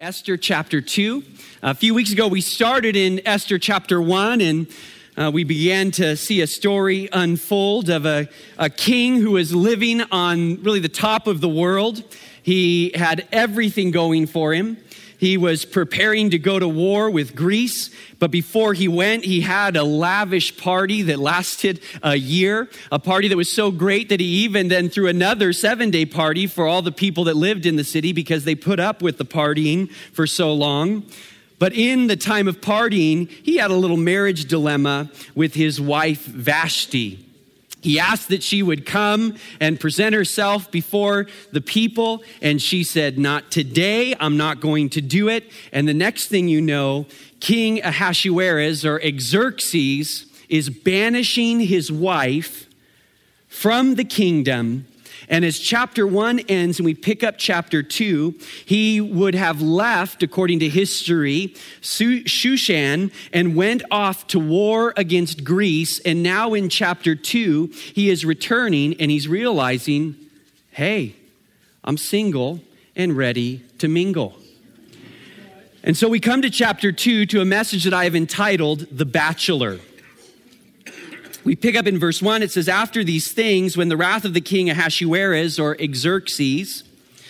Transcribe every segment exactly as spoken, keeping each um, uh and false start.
Esther chapter two. A few weeks ago, we started in Esther chapter one, and uh, we began to see a story unfold of a, a king who was living on really the top of the world. He had everything going for him. He was preparing to go to war with Greece, but before he went, he had a lavish party that lasted a year, a party that was so great that he even then threw another seven-day party for all the people that lived in the city because they put up with the partying for so long. But in the time of partying, he had a little marriage dilemma with his wife, Vashti. He asked that she would come and present herself before the people, and she said, "Not today, I'm not going to do it." And the next thing you know, King Ahasuerus, or Xerxes, is banishing his wife from the kingdom. And as chapter one ends and we pick up chapter two, he would have left, according to history, Shushan and went off to war against Greece. And now in chapter two, he is returning and he's realizing, hey, I'm single and ready to mingle. And so we come to chapter two to a message that I have entitled, The Bachelor. We pick up in verse one, it says, "After these things, when the wrath of the king Ahasuerus, or Xerxes,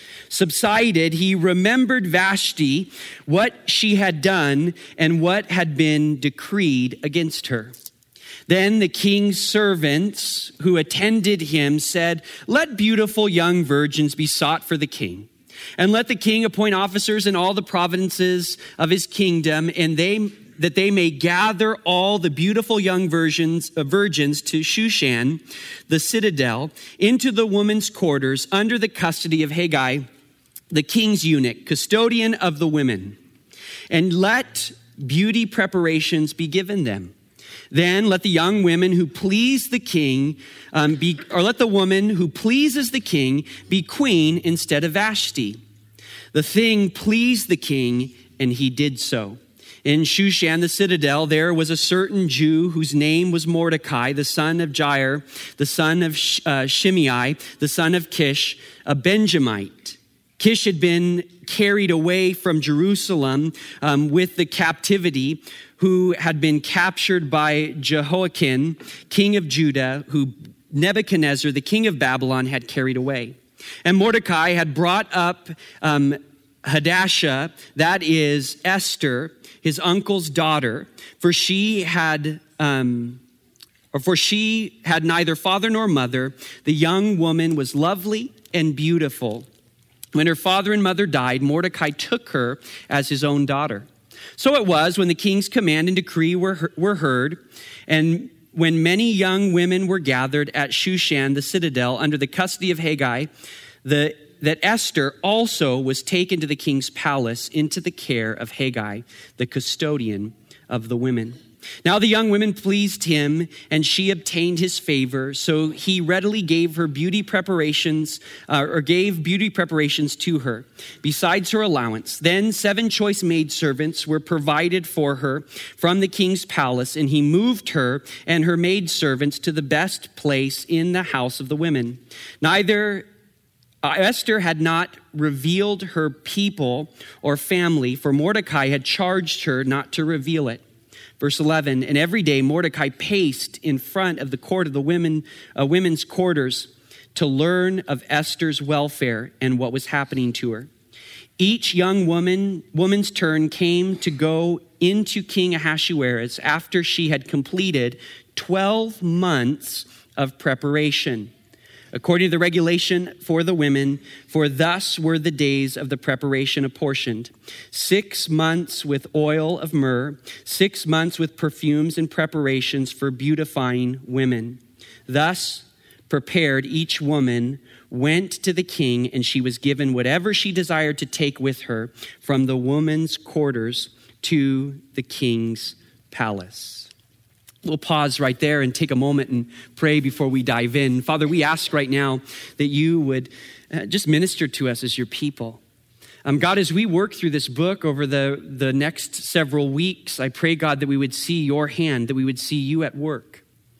subsided, he remembered Vashti, what she had done, and what had been decreed against her. Then the king's servants who attended him said, 'Let beautiful young virgins be sought for the king, and let the king appoint officers in all the provinces of his kingdom, and they that they may gather all the beautiful young virgins, uh, virgins to Shushan, the citadel, into the women's quarters under the custody of Haggai, the king's eunuch, custodian of the women. And let beauty preparations be given them. Then let the young women who please the king um, be, or let the woman who pleases the king be queen instead of Vashti.' The thing pleased the king, and he did so. In Shushan, the citadel, there was a certain Jew whose name was Mordecai, the son of Jair, the son of uh, Shimei, the son of Kish, a Benjamite. Kish had been carried away from Jerusalem um, with the captivity, who had been captured by Jehoiakim, king of Judah, who Nebuchadnezzar, the king of Babylon, had carried away. And Mordecai had brought up um, Hadassah, that is Esther, his uncle's daughter, for she had, um, or for she had neither father nor mother. The young woman was lovely and beautiful. When her father and mother died, Mordecai took her as his own daughter. So it was when the king's command and decree were, were heard, and when many young women were gathered at Shushan, the citadel, under the custody of Haggai, the that Esther also was taken to the king's palace into the care of Haggai, the custodian of the women. Now the young women pleased him, and she obtained his favor, so he readily gave her beauty preparations, uh, or gave beauty preparations to her, besides her allowance. Then seven choice maidservants were provided for her from the king's palace, and he moved her and her maidservants to the best place in the house of the women. Neither Uh, Esther had not revealed her people or family, for Mordecai had charged her not to reveal it. Verse eleven, "And every day Mordecai paced in front of the court of the women, uh, women's quarters to learn of Esther's welfare and what was happening to her. Each young woman, woman's turn came to go into King Ahasuerus after she had completed twelve months of preparation, according to the regulation for the women, for thus were the days of the preparation apportioned. Six months with oil of myrrh, six months with perfumes and preparations for beautifying women. Thus prepared, each woman went to the king, and she was given whatever she desired to take with her from the woman's quarters to the king's palace." We'll pause right there and take a moment and pray before we dive in. Father, we ask right now that you would uh, just minister to us as your people. Um, God, as we work through this book over the, the next several weeks, I pray, God, that we would see your hand, that we would see you at work.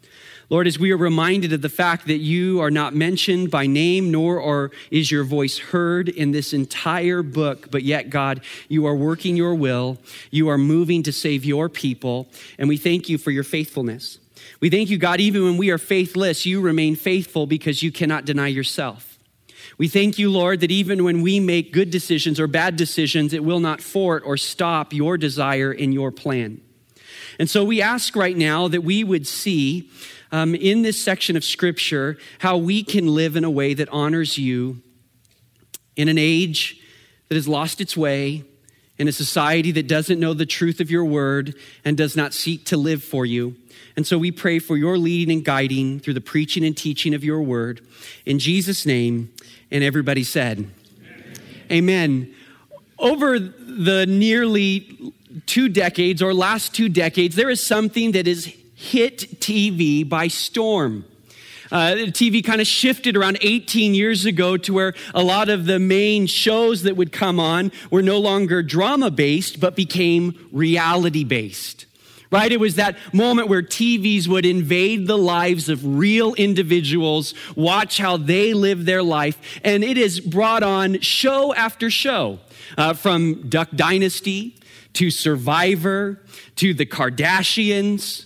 Lord, as we are reminded of the fact that you are not mentioned by name, nor or is your voice heard in this entire book, but yet, God, you are working your will. You are moving to save your people, and we thank you for your faithfulness. We thank you, God, even when we are faithless, you remain faithful because you cannot deny yourself. We thank you, Lord, that even when we make good decisions or bad decisions, it will not thwart or stop your desire and your plan. And so we ask right now that we would see Um, in this section of scripture, how we can live in a way that honors you in an age that has lost its way, in a society that doesn't know the truth of your word and does not seek to live for you. And so we pray for your leading and guiding through the preaching and teaching of your word. In Jesus' name, and everybody said, Amen. Amen. Over the nearly two decades or last two decades, there is something that is hit T V by storm. Uh, T V kind of shifted around eighteen years ago to where a lot of the main shows that would come on were no longer drama-based, but became reality-based. Right? It was that moment where T Vs would invade the lives of real individuals, watch how they live their life, and it has brought on show after show, uh, from Duck Dynasty to Survivor to the Kardashians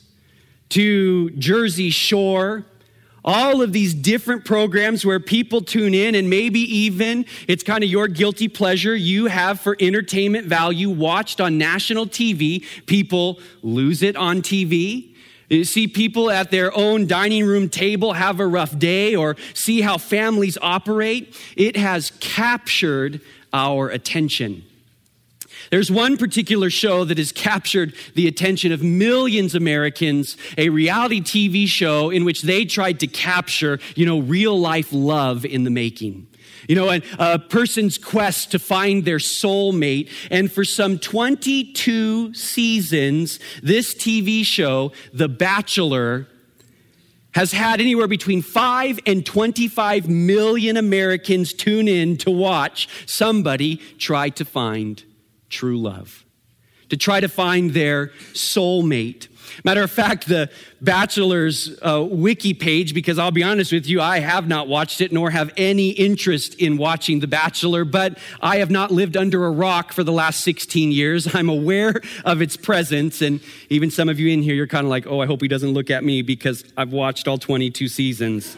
to Jersey Shore, all of these different programs where people tune in, and maybe even it's kind of your guilty pleasure you have for entertainment value watched on national T V. People lose it on T V. You see people at their own dining room table have a rough day, or see how families operate. It has captured our attention. There's one particular show that has captured the attention of millions of Americans, a reality T V show in which they tried to capture, you know, real life love in the making. You know, a, a person's quest to find their soulmate. And for some twenty-two seasons, this T V show, The Bachelor, has had anywhere between five and twenty-five million Americans tune in to watch somebody try to find true love, to try to find their soulmate. Matter of fact, the Bachelor's uh, wiki page, because I'll be honest with you, I have not watched it nor have any interest in watching The Bachelor, but I have not lived under a rock for the last sixteen years. I'm aware of its presence, and even some of you in here, you're kind of like, oh, I hope he doesn't look at me because I've watched all twenty-two seasons.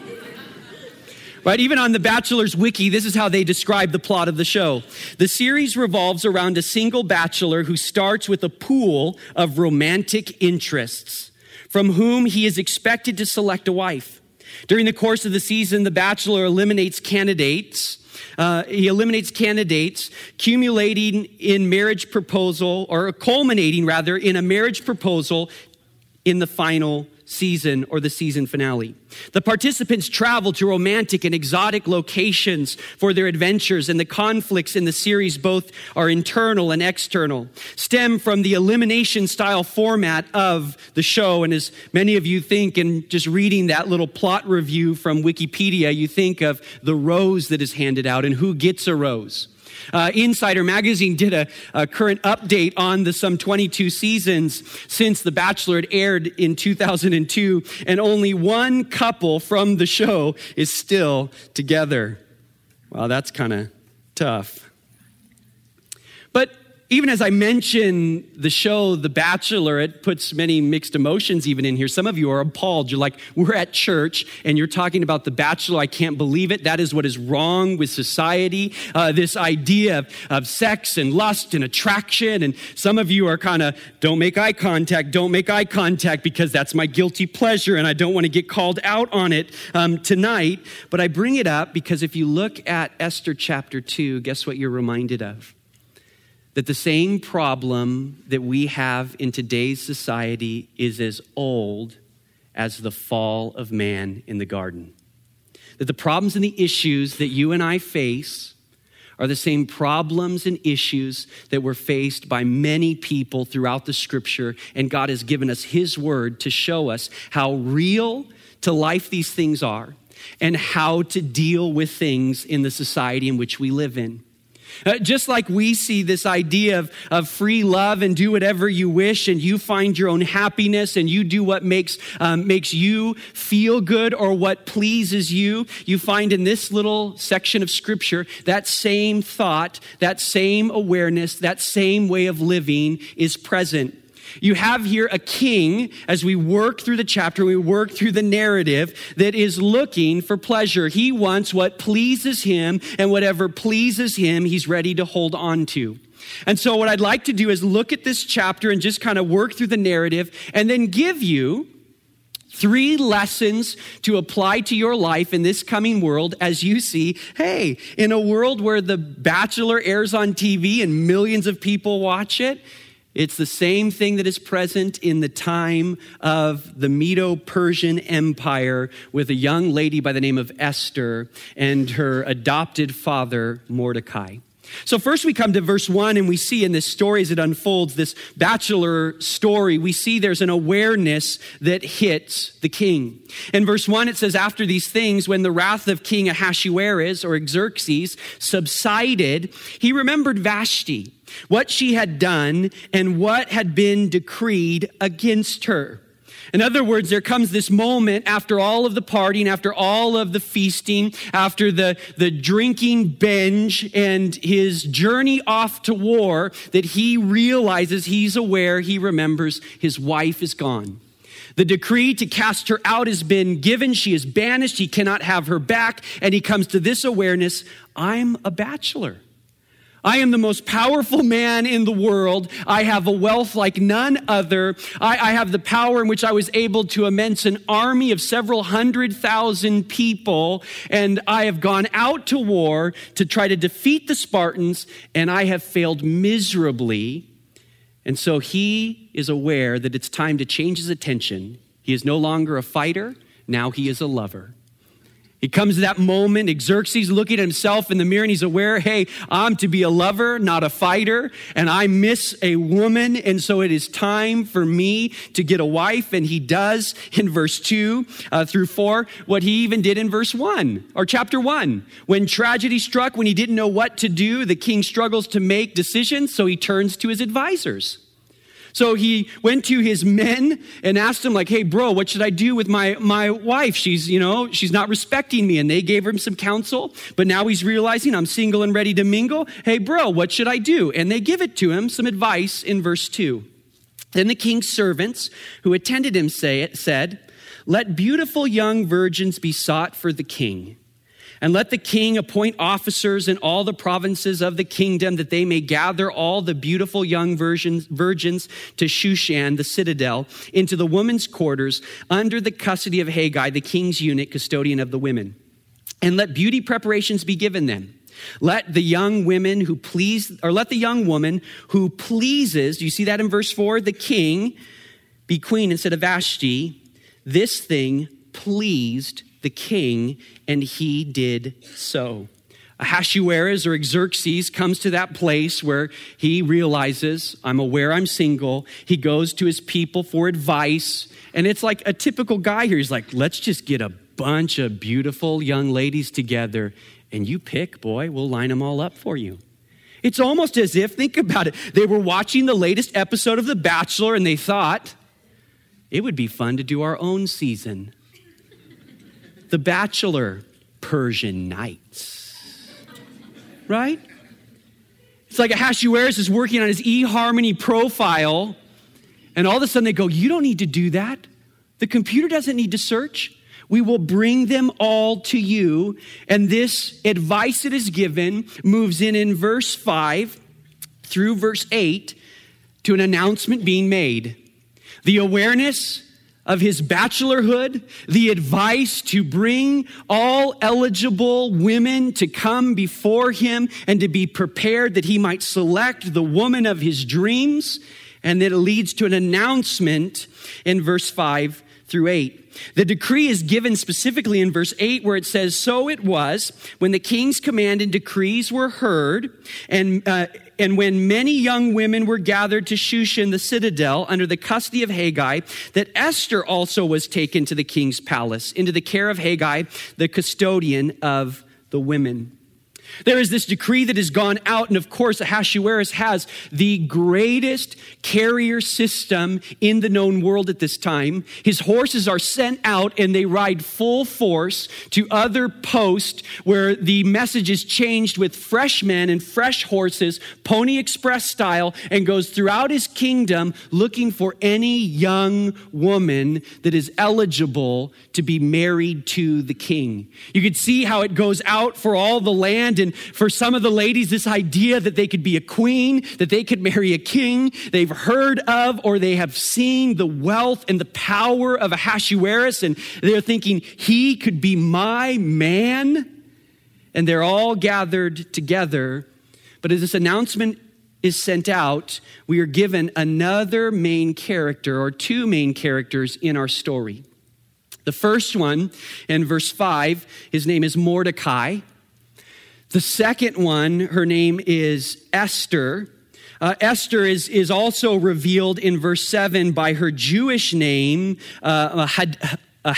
Right, even on The Bachelor's wiki, this is how they describe the plot of the show. The series revolves around a single bachelor who starts with a pool of romantic interests from whom he is expected to select a wife. During the course of the season, the bachelor eliminates candidates. Uh, he eliminates candidates, accumulating in marriage proposal, or culminating rather in a marriage proposal in the final season or the season finale. The participants travel to romantic and exotic locations for their adventures, and the conflicts in the series, both are internal and external, stem from the elimination style format of the show. And as many of you think, and just reading that little plot review from Wikipedia, you think of the rose that is handed out and who gets a rose. Uh, Insider Magazine did a, a current update on the some twenty-two seasons since The Bachelor had aired in two thousand two, and only one couple from the show is still together. Wow, that's kind of tough. But even as I mention the show, The Bachelor, it puts many mixed emotions even in here. Some of you are appalled. You're like, we're at church and you're talking about The Bachelor. I can't believe it. That is what is wrong with society. Uh, this idea of, of sex and lust and attraction. And some of you are kind of, don't make eye contact, don't make eye contact because that's my guilty pleasure and I don't want to get called out on it um, tonight. But I bring it up because if you look at Esther chapter two, guess what you're reminded of? That the same problem that we have in today's society is as old as the fall of man in the garden. That the problems and the issues that you and I face are the same problems and issues that were faced by many people throughout the scripture, and God has given us his word to show us how real to life these things are and how to deal with things in the society in which we live in. Uh, just like we see this idea of, of free love and do whatever you wish and you find your own happiness and you do what makes, um, makes you feel good or what pleases you, you find in this little section of scripture that same thought, that same awareness, that same way of living is present. You have here a king, as we work through the chapter, we work through the narrative, that is looking for pleasure. He wants what pleases him, and whatever pleases him, he's ready to hold on to. And so what I'd like to do is look at this chapter and just kind of work through the narrative and then give you three lessons to apply to your life in this coming world as you see, hey, in a world where The Bachelor airs on T V and millions of people watch it, it's the same thing that is present in the time of the Medo-Persian Empire with a young lady by the name of Esther and her adopted father, Mordecai. So first we come to verse one and we see in this story as it unfolds, this bachelor story, we see there's an awareness that hits the king. In verse one it says, after these things, when the wrath of King Ahasuerus or Xerxes subsided, he remembered Vashti, what she had done and what had been decreed against her. In other words, there comes this moment after all of the partying, after all of the feasting, after the, the drinking binge and his journey off to war, that he realizes, he's aware, he remembers his wife is gone. The decree to cast her out has been given. She is banished. He cannot have her back. And he comes to this awareness, I'm a bachelor. I am the most powerful man in the world. I have a wealth like none other. I, I have the power in which I was able to immense an army of several hundred thousand people. And I have gone out to war to try to defeat the Spartans, and I have failed miserably. And so he is aware that it's time to change his attention. He is no longer a fighter. Now he is a lover. He comes to that moment, Xerxes looking at himself in the mirror, and he's aware, hey, I'm to be a lover, not a fighter, and I miss a woman, and so it is time for me to get a wife. And he does in verse two uh, through four what he even did in verse one, or chapter one. When tragedy struck, when he didn't know what to do, the king struggles to make decisions, so he turns to his advisors. So he went to his men and asked them like, hey, bro, what should I do with my, my wife? She's, you know, she's not respecting me. And they gave him some counsel, but now he's realizing I'm single and ready to mingle. Hey, bro, what should I do? And they give it to him, some advice in verse two. Then the king's servants who attended him say, said, let beautiful young virgins be sought for the king. And let the king appoint officers in all the provinces of the kingdom that they may gather all the beautiful young virgins, virgins to Shushan, the citadel, into the women's quarters under the custody of Haggai, the king's eunuch, custodian of the women. And let beauty preparations be given them. Let the young women who please, or let the young woman who pleases, do you see that in verse four? The king be queen instead of Vashti. This thing pleased the king, and he did so. Ahasuerus or Xerxes comes to that place where he realizes, I'm aware I'm single. He goes to his people for advice. And it's like a typical guy here. He's like, let's just get a bunch of beautiful young ladies together. And you pick, boy, we'll line them all up for you. It's almost as if, think about it, they were watching the latest episode of The Bachelor and they thought, it would be fun to do our own season. The Bachelor, Persian Nights, right? It's like Ahasuerus is working on his eHarmony profile, and all of a sudden they go, you don't need to do that. The computer doesn't need to search. We will bring them all to you. And this advice that is given moves in in verse five through verse eight to an announcement being made. The awareness of his bachelorhood, the advice to bring all eligible women to come before him and to be prepared that he might select the woman of his dreams. And then it leads to an announcement in verse five through eight. The decree is given specifically in verse eight where it says, so it was when the king's command and decrees were heard and uh, and when many young women were gathered to Shushan, the citadel, under the custody of Haggai, that Esther also was taken to the king's palace, into the care of Haggai, the custodian of the women. There is this decree that has gone out, and of course, Ahasuerus has the greatest carrier system in the known world at this time. His horses are sent out, and they ride full force to other posts where the message is changed with fresh men and fresh horses, Pony Express style, and goes throughout his kingdom looking for any young woman that is eligible to be married to the king. You could see how it goes out for all the land. And for some of the ladies, this idea that they could be a queen, that they could marry a king, they've heard of or they have seen the wealth and the power of Ahasuerus, and they're thinking, he could be my man. And they're all gathered together. But as this announcement is sent out, we are given another main character or two main characters in our story. The first one, in verse five, his name is Mordecai. The second one, her name is Esther. Uh, Esther is, is also revealed in verse seven by her Jewish name, uh, Had, uh,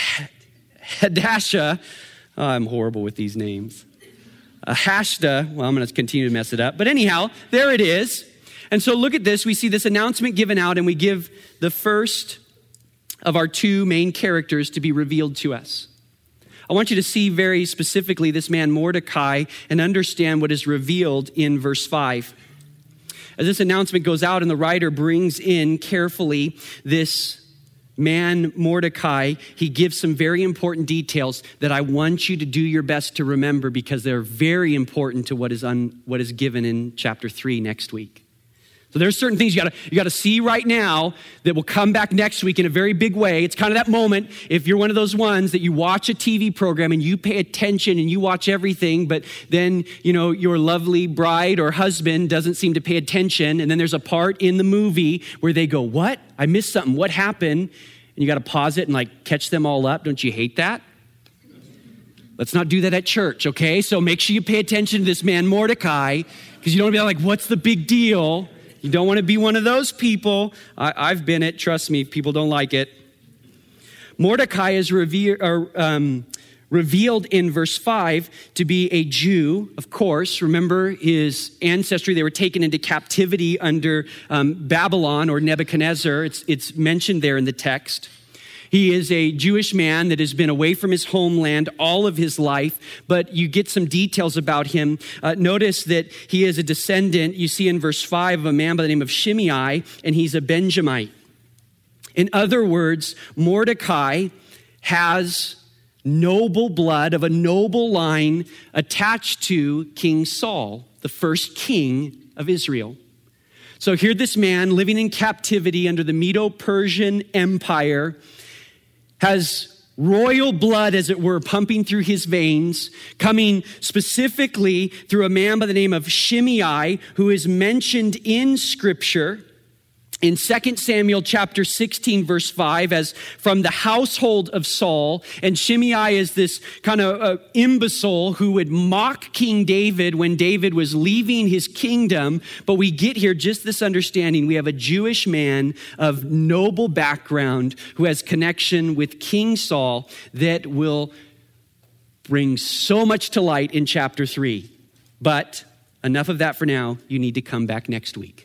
Hadassah. Oh, I'm horrible with these names. Uh, Hashda. Well, I'm going to continue to mess it up. But anyhow, there it is. And so look at this. We see this announcement given out, and we give the first of our two main characters to be revealed to us. I want you to see very specifically this man Mordecai and understand what is revealed in verse five. As this announcement goes out and the writer brings in carefully this man Mordecai, he gives some very important details that I want you to do your best to remember because they're very important to what is un, what is given in chapter three next week. So there's certain things you gotta, you gotta see right now that will come back next week in a very big way. It's kind of that moment, if you're one of those ones that you watch a T V program and you pay attention and you watch everything, but then, you know, your lovely bride or husband doesn't seem to pay attention. And then there's a part in the movie where they go, what? I missed something. What happened? And you gotta pause it and like catch them all up. Don't you hate that? Let's not do that at church, okay? So make sure you pay attention to this man Mordecai, because you don't be like, what's the big deal? You don't want to be one of those people. I, I've been it. Trust me, people don't like it. Mordecai is reve- or, um, revealed in verse five to be a Jew, of course. Remember his ancestry. They were taken into captivity under um, Babylon or Nebuchadnezzar. It's, it's mentioned there in the text. He is a Jewish man that has been away from his homeland all of his life, but you get some details about him. Uh, notice that he is a descendant, you see in verse five, of a man by the name of Shimei, and he's a Benjamite. In other words, Mordecai has noble blood of a noble line attached to King Saul, the first king of Israel. So here this man living in captivity under the Medo-Persian Empire has royal blood, as it were, pumping through his veins, coming specifically through a man by the name of Shimei, who is mentioned in Scripture in Second Samuel chapter sixteen, verse five, as from the household of Saul. And Shimei is this kind of uh, imbecile who would mock King David when David was leaving his kingdom. But we get here just this understanding. We have a Jewish man of noble background who has connection with King Saul that will bring so much to light in chapter three. But enough of that for now. You need to come back next week.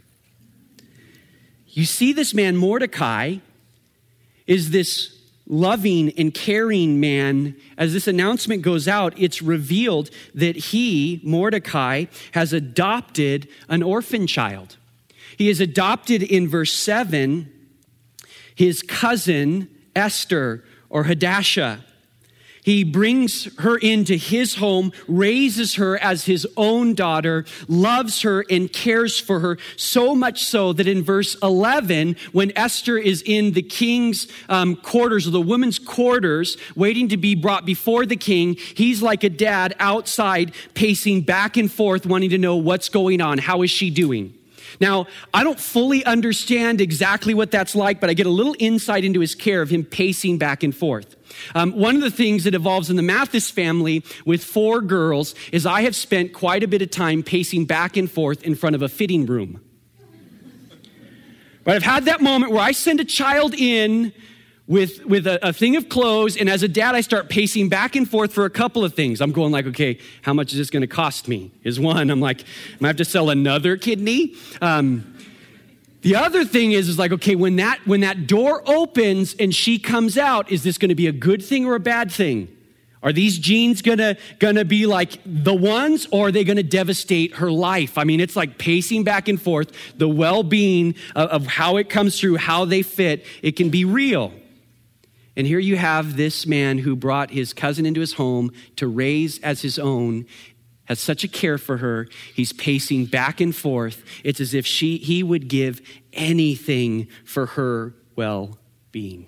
You see this man Mordecai is this loving and caring man. As this announcement goes out, it's revealed that he, Mordecai, has adopted an orphan child. He has adopted in verse seven his cousin Esther or Hadassah. He brings her into his home, raises her as his own daughter, loves her and cares for her, so much so that in verse eleven, when Esther is in the king's um, quarters or the woman's quarters, waiting to be brought before the king, he's like a dad outside pacing back and forth, wanting to know what's going on. How is she doing? Now, I don't fully understand exactly what that's like, but I get a little insight into his care of him pacing back and forth. Um, one of the things that evolves in the Mathis family with four girls is I have spent quite a bit of time pacing back and forth in front of a fitting room. But I've had that moment where I send a child in with, with a, a thing of clothes. And as a dad, I start pacing back and forth for a couple of things. I'm going like, okay, how much is this going to cost me? Is one. I'm like, I have to sell another kidney. Um, the other thing is, is like, okay, when that, when that door opens and she comes out, is this going to be a good thing or a bad thing? Are these jeans gonna, gonna be like the ones, or are they gonna devastate her life? I mean, it's like pacing back and forth. The well-being of, of how it comes through, how they fit, it can be real. And here you have this man who brought his cousin into his home to raise as his own, has such a care for her. He's pacing back and forth. It's as if she, he would give anything for her well-being.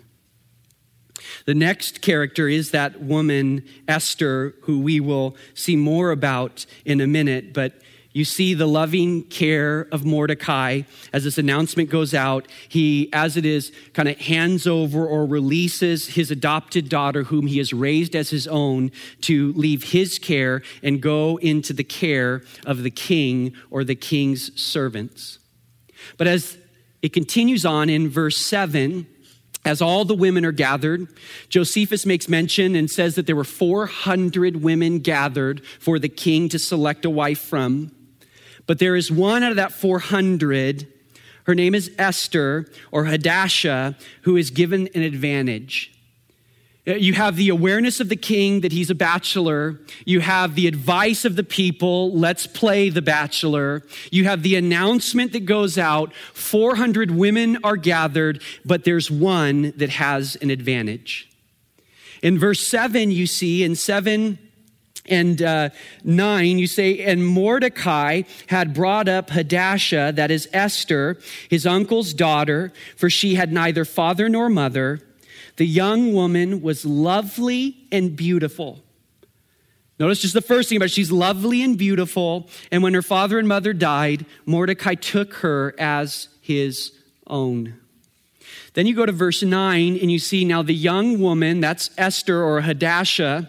The next character is that woman, Esther, who we will see more about in a minute. But you see the loving care of Mordecai as this announcement goes out. He, as it is, kind of hands over or releases his adopted daughter, whom he has raised as his own, to leave his care and go into the care of the king or the king's servants. But as it continues on in verse seven, as all the women are gathered, Josephus makes mention and says that there were four hundred women gathered for the king to select a wife from. But there is one out of that four hundred, her name is Esther or Hadassah, who is given an advantage. You have the awareness of the king that he's a bachelor. You have the advice of the people, let's play the bachelor. You have the announcement that goes out, four hundred women are gathered, but there's one that has an advantage. In verse seven, you see, in seven and uh, nine, you say, and Mordecai had brought up Hadassah, that is Esther, his uncle's daughter, for she had neither father nor mother. The young woman was lovely and beautiful. Notice just the first thing about it, she's lovely and beautiful. And when her father and mother died, Mordecai took her as his own. Then you go to verse nine and you see now the young woman, that's Esther or Hadassah,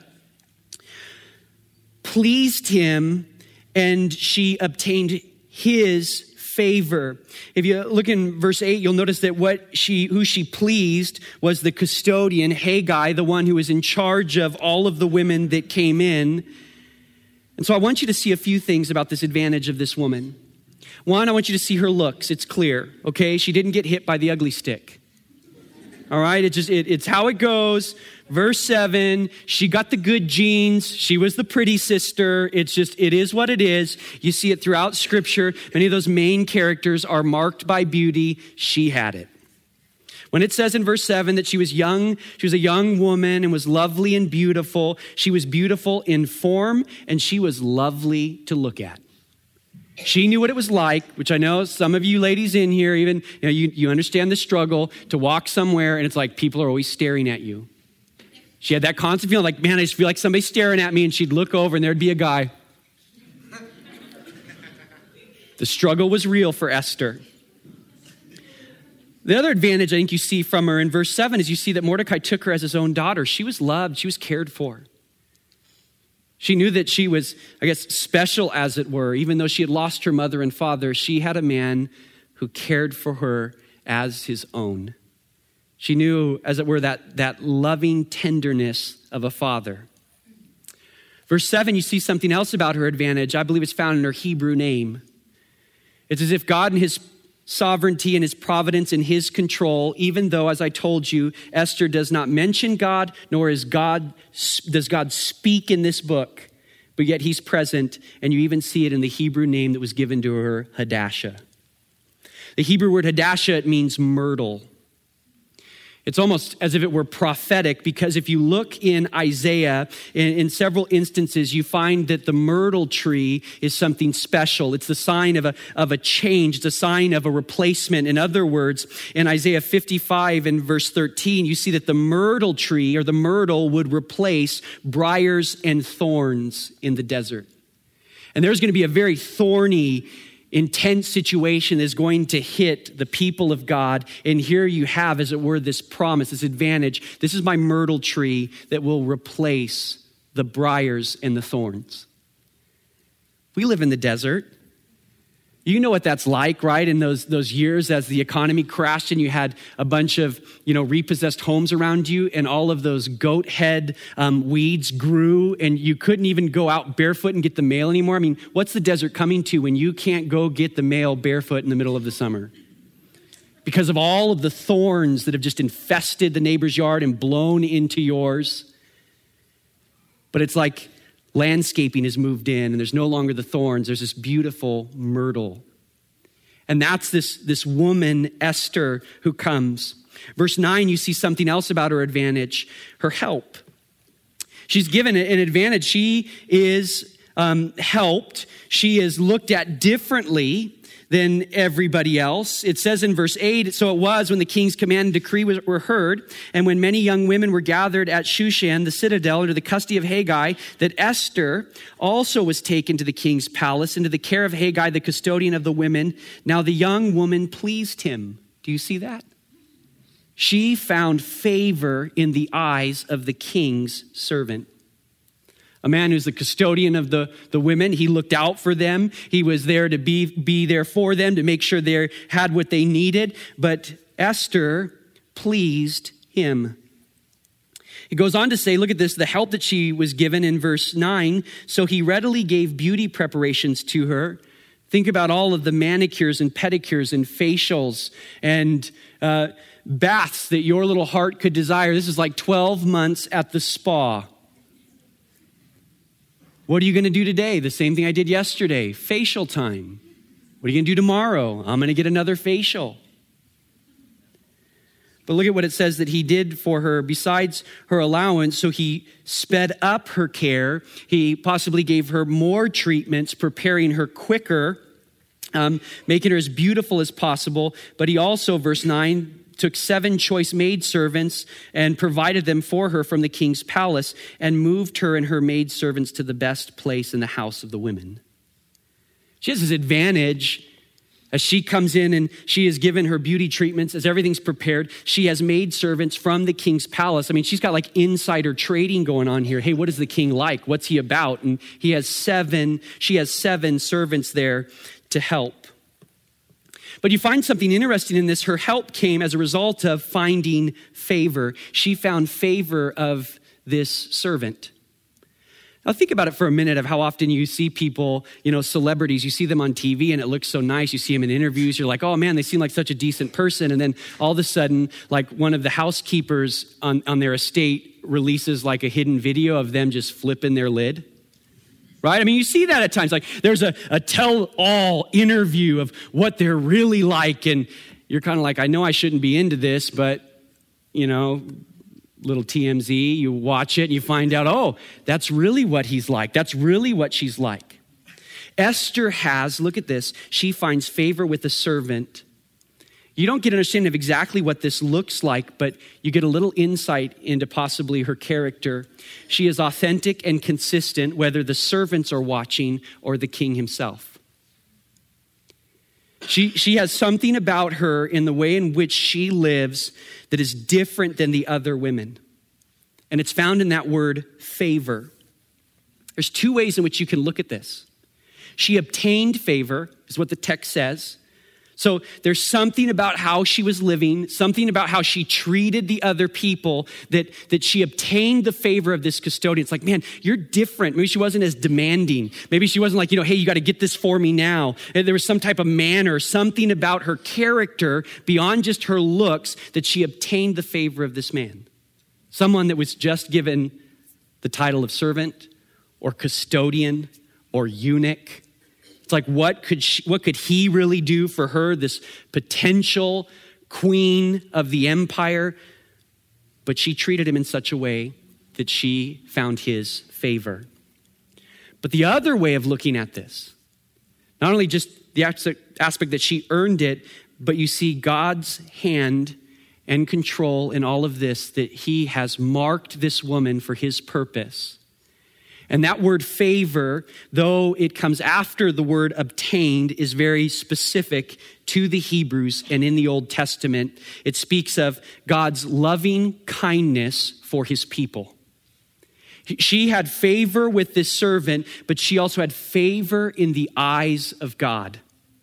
pleased him and she obtained his favor. If you look in verse eight, you'll notice that what she, who she pleased was the custodian, Haggai, the one who was in charge of all of the women that came in. And so I want you to see a few things about this advantage of this woman. One, I want you to see her looks. It's clear, okay? She didn't get hit by the ugly stick. All right, it just it, it's how it goes. Verse seven, she got the good genes. She was the pretty sister. It's just, it is what it is. You see it throughout scripture. Many of those main characters are marked by beauty. She had it. When it says in verse seven that she was young, she was a young woman and was lovely and beautiful. She was beautiful in form and she was lovely to look at. She knew what it was like, which I know some of you ladies in here, even, you know, you, you understand the struggle to walk somewhere and it's like people are always staring at you. She had that constant feeling like, man, I just feel like somebody's staring at me, and she'd look over and there'd be a guy. The struggle was real for Esther. The other advantage I think you see from her in verse seven is you see that Mordecai took her as his own daughter. She was loved. She was cared for. She knew that she was, I guess, special as it were. Even though she had lost her mother and father, she had a man who cared for her as his own. She knew, as it were, that, that loving tenderness of a father. Verse seven, you see something else about her advantage. I believe it's found in her Hebrew name. It's as if God in his sovereignty and his providence and his control, even though, as I told you, Esther does not mention God, nor is God, does God speak in this book, but yet he's present, and you even see it in the Hebrew name that was given to her, Hadassah. The Hebrew word Hadassah, it means myrtle. It's almost as if it were prophetic, because if you look in Isaiah, in, in several instances, you find that the myrtle tree is something special. It's the sign of a, of a change. It's a sign of a replacement. In other words, in Isaiah fifty-five and verse thirteen, you see that the myrtle tree or the myrtle would replace briars and thorns in the desert. And there's going to be a very thorny, intense situation is going to hit the people of God. And here you have, as it were, this promise, this advantage. This is my myrtle tree that will replace the briars and the thorns. We live in the desert. You know what that's like, right? In those, those years as the economy crashed and you had a bunch of, you know, repossessed homes around you and all of those goat head um, weeds grew and you couldn't even go out barefoot and get the mail anymore. I mean, what's the desert coming to when you can't go get the mail barefoot in the middle of the summer? Because of all of the thorns that have just infested the neighbor's yard and blown into yours. But it's like landscaping has moved in and there's no longer the thorns. There's this beautiful myrtle. And that's this, this woman, Esther, who comes. Verse nine, you see something else about her advantage, her help. She's given an advantage. She is um, helped. She is looked at differently than everybody else. It says in verse eight, so it was when the king's command and decree was, were heard, and when many young women were gathered at Shushan, the citadel, under the custody of Haggai, that Esther also was taken to the king's palace, into the care of Haggai, the custodian of the women. Now the young woman pleased him. Do you see that? She found favor in the eyes of the king's servant. A man who's the custodian of the, the women. He looked out for them. He was there to be, be there for them, to make sure they had what they needed. But Esther pleased him. He goes on to say, look at this, the help that she was given in verse nine. So he readily gave beauty preparations to her. Think about all of the manicures and pedicures and facials and uh, baths that your little heart could desire. This is like twelve months at the spa. What are you going to do today? The same thing I did yesterday, facial time. What are you going to do tomorrow? I'm going to get another facial. But look at what it says that he did for her besides her allowance. So he sped up her care. He possibly gave her more treatments, preparing her quicker, um, making her as beautiful as possible. But he also, verse nine, took seven choice maidservants and provided them for her from the king's palace and moved her and her maidservants to the best place in the house of the women. She has this advantage as she comes in and she is given her beauty treatments, as everything's prepared. She has maidservants from the king's palace. I mean, she's got like insider trading going on here. Hey, what is the king like? What's he about? And he has seven, she has seven servants there to help. But you find something interesting in this. Her help came as a result of finding favor. She found favor of this servant. Now think about it for a minute of how often you see people, you know, celebrities, you see them on T V and it looks so nice. You see them in interviews. You're like, oh man, they seem like such a decent person. And then all of a sudden, like one of the housekeepers on, on their estate releases like a hidden video of them just flipping their lid. Right? I mean, you see that at times. Like there's a, a tell-all interview of what they're really like. And you're kind of like, I know I shouldn't be into this, but, you know, little T M Z, you watch it and you find out, oh, that's really what he's like. That's really what she's like. Esther has, look at this, she finds favor with the servant. You don't get an understanding of exactly what this looks like, but you get a little insight into possibly her character. She is authentic and consistent, whether the servants are watching or the king himself. She, she has something about her in the way in which she lives that is different than the other women. And it's found in that word favor. There's two ways in which you can look at this. She obtained favor, is what the text says. So there's something about how she was living, something about how she treated the other people that, that she obtained the favor of this custodian. It's like, man, you're different. Maybe she wasn't as demanding. Maybe she wasn't like, you know, hey, you got to get this for me now. There was some type of manner, something about her character beyond just her looks that she obtained the favor of this man. Someone that was just given the title of servant or custodian or eunuch. It's like, what could she, what could he really do for her, this potential queen of the empire? But she treated him in such a way that she found his favor. But the other way of looking at this, not only just the aspect that she earned it, but you see God's hand and control in all of this, that he has marked this woman for his purpose. And that word favor, though it comes after the word obtained, is very specific to the Hebrews and in the Old Testament. It speaks of God's loving kindness for his people. She had favor with this servant, but she also had favor in the eyes of God.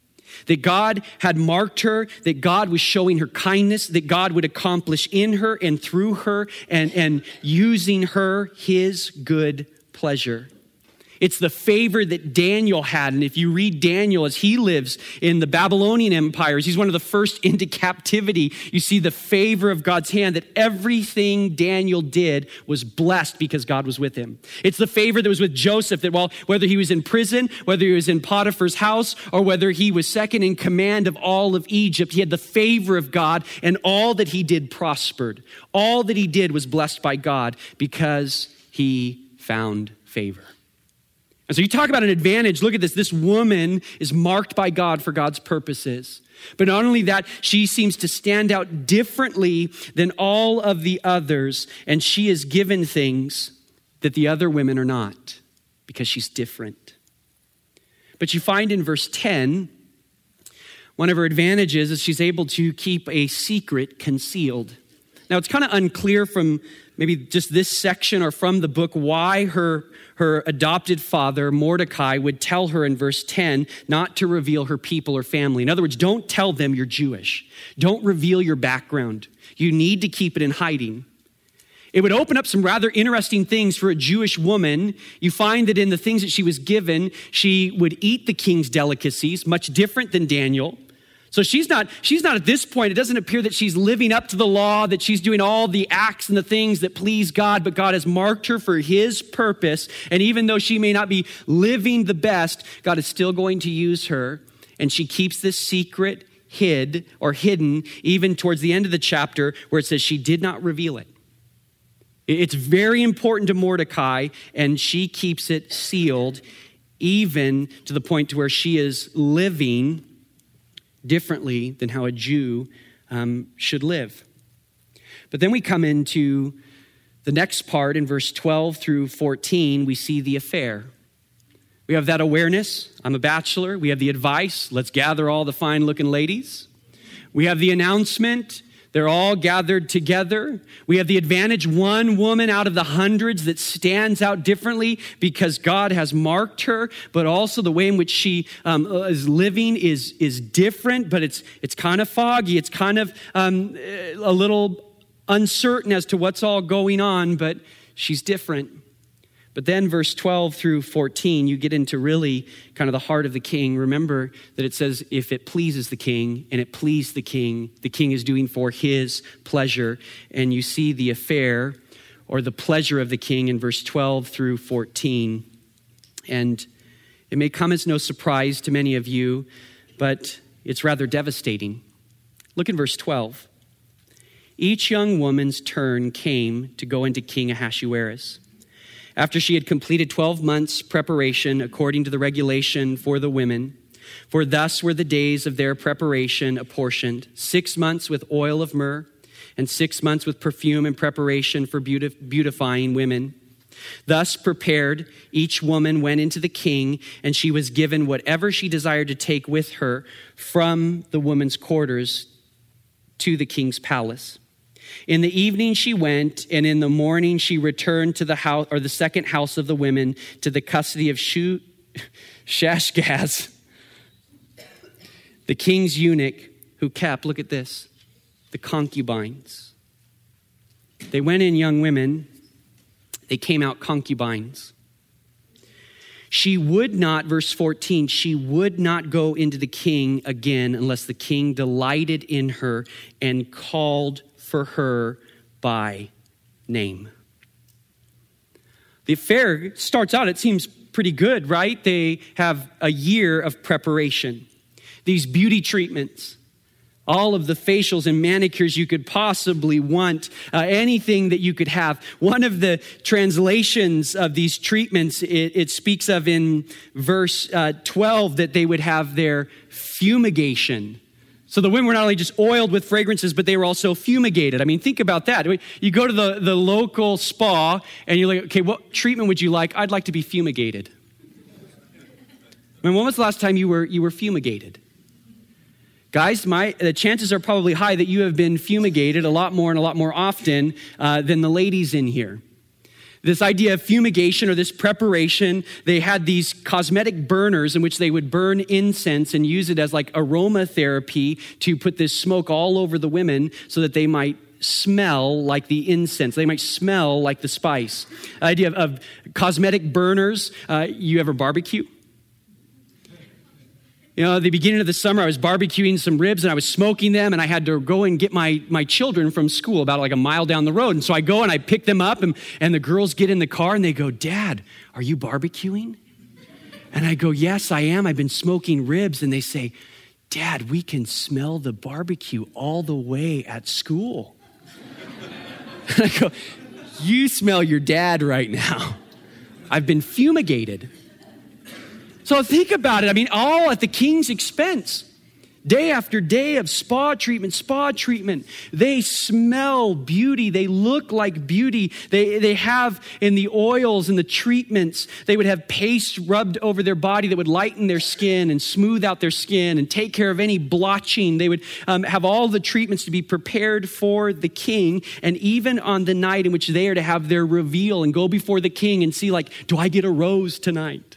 that God had marked her, that God was showing her kindness, that God would accomplish in her and through her and, and using her his good pleasure. It's the favor that Daniel had. And if you read Daniel as he lives in the Babylonian empires, he's one of the first into captivity. You see the favor of God's hand, that everything Daniel did was blessed because God was with him. It's the favor that was with Joseph, that while whether he was in prison, whether he was in Potiphar's house, or whether he was second in command of all of Egypt, he had the favor of God, and all that he did prospered. All that he did was blessed by God because he found favor. And so you talk about an advantage. Look at this. This woman is marked by God for God's purposes. But not only that, she seems to stand out differently than all of the others. And she is given things that the other women are not because she's different. But you find in verse ten, one of her advantages is she's able to keep a secret concealed. Now, it's kind of unclear from maybe just this section or from the book why her, her adopted father, Mordecai, would tell her in verse ten not to reveal her people or family. In other words, don't tell them you're Jewish. Don't reveal your background. You need to keep it in hiding. It would open up some rather interesting things for a Jewish woman. You find that in the things that she was given, she would eat the king's delicacies, much different than Daniel. So she's not, she's not at this point, it doesn't appear that she's living up to the law, that she's doing all the acts and the things that please God, but God has marked her for his purpose. And even though she may not be living the best, God is still going to use her. And she keeps this secret hid or hidden even towards the end of the chapter where it says she did not reveal it. It's very important to Mordecai, and she keeps it sealed even to the point to where she is living differently than how a Jew um, should live. But then we come into the next part in verse twelve through fourteen, we see the affair. We have that awareness, I'm a bachelor. We have the advice, let's gather all the fine looking ladies. We have the announcement, they're all gathered together. We have the advantage, one woman out of the hundreds that stands out differently because God has marked her, but also the way in which she um, is living is, is different, but it's, it's kind of foggy. It's kind of um, a little uncertain as to what's all going on, but she's different. But then verse twelve through fourteen, you get into really kind of the heart of the king. Remember that it says, if it pleases the king, and it pleased the king, the king is doing for his pleasure. And you see the affair or the pleasure of the king in verse twelve through fourteen. And it may come as no surprise to many of you, but it's rather devastating. Look in verse twelve. Each young woman's turn came to go into King Ahasuerus. After she had completed twelve months' preparation according to the regulation for the women, for thus were the days of their preparation apportioned, six months with oil of myrrh, and six months with perfume and preparation for beautif- beautifying women. Thus prepared, each woman went into the king, and she was given whatever she desired to take with her from the women's quarters to the king's palace. In the evening she went, and in the morning she returned to the house, or the second house of the women, to the custody of Shu, Shashgaz, the king's eunuch, who kept, look at this, the concubines. They went in young women, they came out concubines. She would not, verse fourteen, she would not go into the king again unless the king delighted in her and called for her by name. The affair starts out, it seems pretty good, right? They have a year of preparation. These beauty treatments, all of the facials and manicures you could possibly want, uh, anything that you could have. One of the translations of these treatments, it, it speaks of in verse uh, twelve that they would have their fumigation. So the women were not only just oiled with fragrances, but they were also fumigated. I mean, think about that. You go to the, the local spa and you're like, okay, what treatment would you like? I'd like to be fumigated. I mean, when was the last time you were you were fumigated? Guys, my the chances are probably high that you have been fumigated a lot more and a lot more often uh, than the ladies in here. This idea of fumigation or this preparation, they had these cosmetic burners in which they would burn incense and use it as like aromatherapy to put this smoke all over the women so that they might smell like the incense. They might smell like the spice. The idea of, of cosmetic burners. Uh, you ever barbecue? You know, at the beginning of the summer, I was barbecuing some ribs and I was smoking them, and I had to go and get my, my children from school about like a mile down the road. And so I go and I pick them up, and, and the girls get in the car and they go, "Dad, are you barbecuing?" And I go, "Yes, I am. I've been smoking ribs." And they say, "Dad, we can smell the barbecue all the way at school." And I go, "You smell your dad right now. I've been fumigated." So think about it. I mean, all at the king's expense. Day after day of spa treatment, spa treatment. They smell beauty. They look like beauty. They, they have in the oils and the treatments, they would have paste rubbed over their body that would lighten their skin and smooth out their skin and take care of any blotching. They would um, have all the treatments to be prepared for the king. And even on the night in which they are to have their reveal and go before the king and see, like, do I get a rose tonight?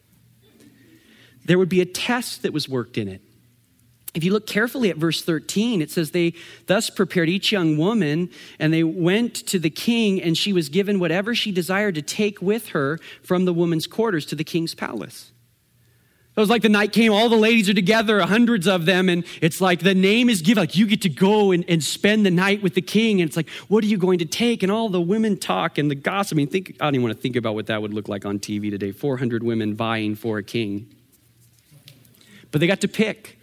There would be a test that was worked in it. If you look carefully at verse thirteen, it says they thus prepared each young woman, and they went to the king, and she was given whatever she desired to take with her from the woman's quarters to the king's palace. It was like the night came, all the ladies are together, hundreds of them, and it's like the name is given, like you get to go and, and spend the night with the king, and it's like, what are you going to take? And all the women talk and the gossip. I mean, think, I don't even want to think about what that would look like on T V today, four hundred women vying for a king. But they got to pick.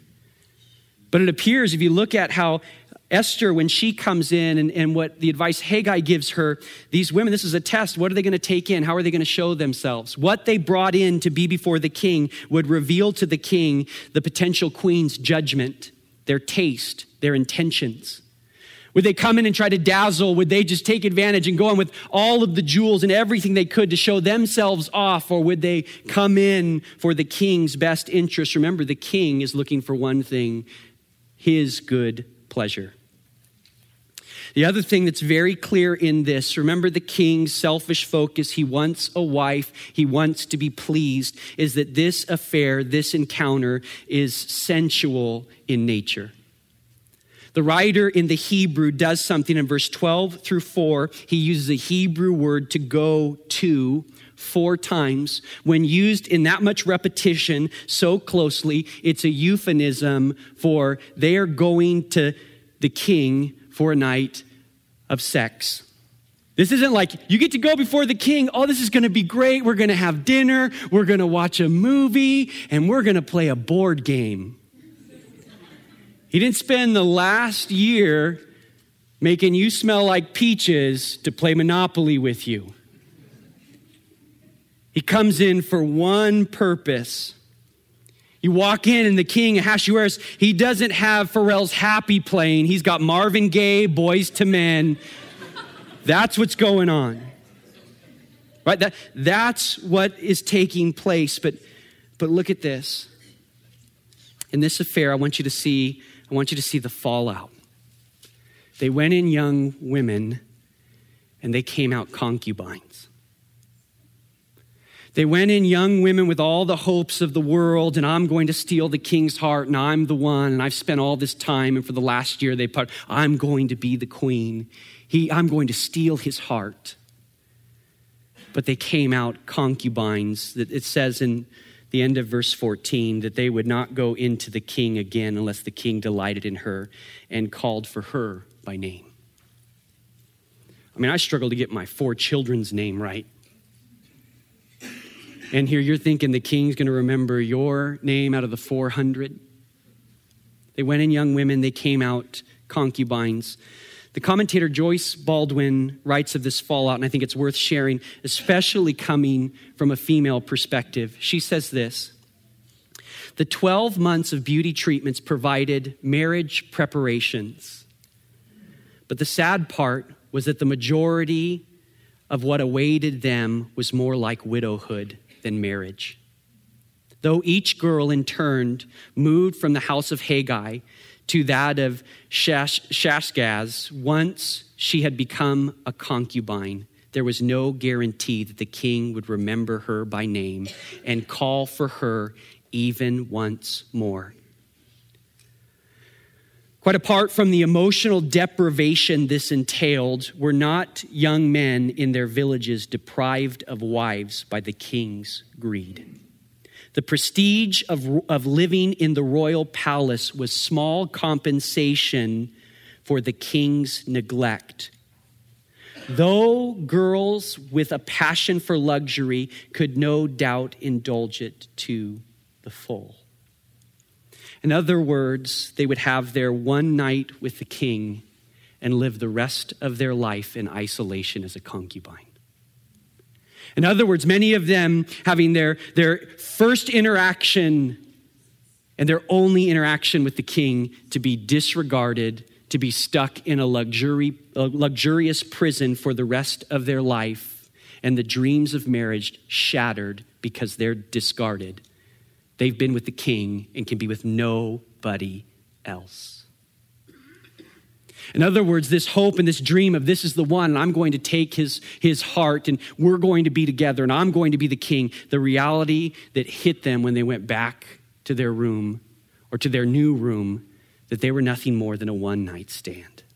But it appears, if you look at how Esther, when she comes in and, and what the advice Haggai gives her, these women, this is a test. What are they going to take in? How are they going to show themselves? What they brought in to be before the king would reveal to the king the potential queen's judgment, their taste, their intentions. Would they come in and try to dazzle? Would they just take advantage and go in with all of the jewels and everything they could to show themselves off? Or would they come in for the king's best interest? Remember, the king is looking for one thing, his good pleasure. The other thing that's very clear in this, remember the king's selfish focus, he wants a wife, he wants to be pleased, is that this affair, this encounter is sensual in nature. The writer in the Hebrew does something in verse twelve through four. He uses a Hebrew word to go to four times. When used in that much repetition so closely, it's a euphemism for they are going to the king for a night of sex. This isn't like you get to go before the king. Oh, this is going to be great. We're going to have dinner. We're going to watch a movie, and we're going to play a board game. He didn't spend the last year making you smell like peaches to play Monopoly with you. He comes in for one purpose. You walk in and the king, Ahasuerus, he doesn't have Pharrell's Happy playing. He's got Marvin Gaye, Boys to Men. That's what's going on. Right? That, that's what is taking place. But, but look at this. In this affair, I want you to see I want you to see the fallout. They went in young women and they came out concubines. They went in young women with all the hopes of the world, and I'm going to steal the king's heart, and I'm the one, and I've spent all this time, and for the last year they put, I'm going to be the queen. He, I'm going to steal his heart. But they came out concubines. It says in the end of verse fourteen, that they would not go into the king again unless the king delighted in her and called for her by name. I mean, I struggle to get my four children's name right. And here you're thinking the king's going to remember your name out of the four hundred. They went in young women, they came out concubines. The commentator Joyce Baldwin writes of this fallout, and I think it's worth sharing, especially coming from a female perspective. She says this: the twelve months of beauty treatments provided marriage preparations. But the sad part was that the majority of what awaited them was more like widowhood than marriage. Though each girl in turn moved from the house of Haggai to that of Shash- Shashgaz, once she had become a concubine, there was no guarantee that the king would remember her by name and call for her even once more. Quite apart from the emotional deprivation this entailed, were not young men in their villages deprived of wives by the king's greed. The prestige of, of living in the royal palace was small compensation for the king's neglect. Though girls with a passion for luxury could no doubt indulge it to the full. In other words, they would have their one night with the king and live the rest of their life in isolation as a concubine. In other words, many of them having their, their first interaction and their only interaction with the king to be disregarded, to be stuck in a, luxury, a luxurious prison for the rest of their life, and the dreams of marriage shattered because they're discarded. They've been with the king and can be with nobody else. In other words, this hope and this dream of this is the one, and I'm going to take his, his heart, and we're going to be together, and I'm going to be the king. The reality that hit them when they went back to their room or to their new room, that they were nothing more than a one-night stand.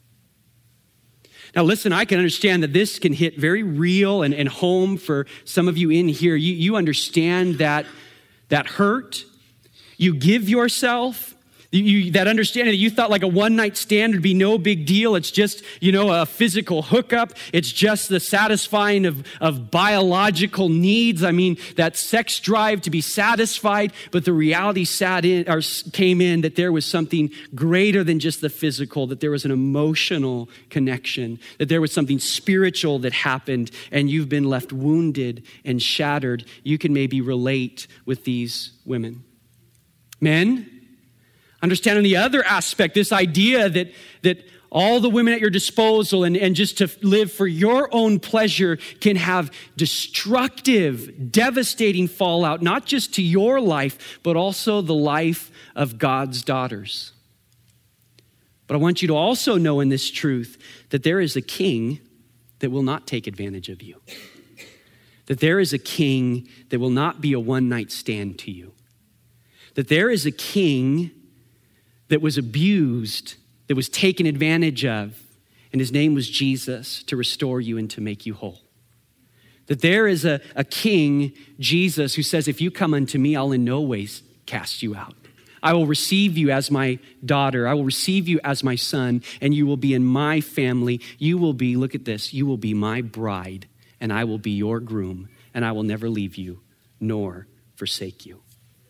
Now listen, I can understand that this can hit very real and, and home for some of you in here. You, you understand that That hurt, you give yourself, you, you, that understanding that you thought like a one-night stand would be no big deal. It's just, you know, a physical hookup. It's just the satisfying of, of biological needs. I mean, that sex drive to be satisfied, but the reality sat in or came in that there was something greater than just the physical, that there was an emotional connection, that there was something spiritual that happened, and you've been left wounded and shattered. You can maybe relate with these women. Men, understand on the other aspect, this idea that, that all the women at your disposal and, and just to live for your own pleasure can have destructive, devastating fallout, not just to your life, but also the life of God's daughters. But I want you to also know in this truth that there is a king that will not take advantage of you. That there is a king that will not be a one-night stand to you. That there is a king that was abused, that was taken advantage of, and his name was Jesus, to restore you and to make you whole. That there is a, a king, Jesus, who says, if you come unto me, I'll in no ways cast you out. I will receive you as my daughter. I will receive you as my son, and you will be in my family. You will be, look at this, you will be my bride, and I will be your groom, and I will never leave you nor forsake you.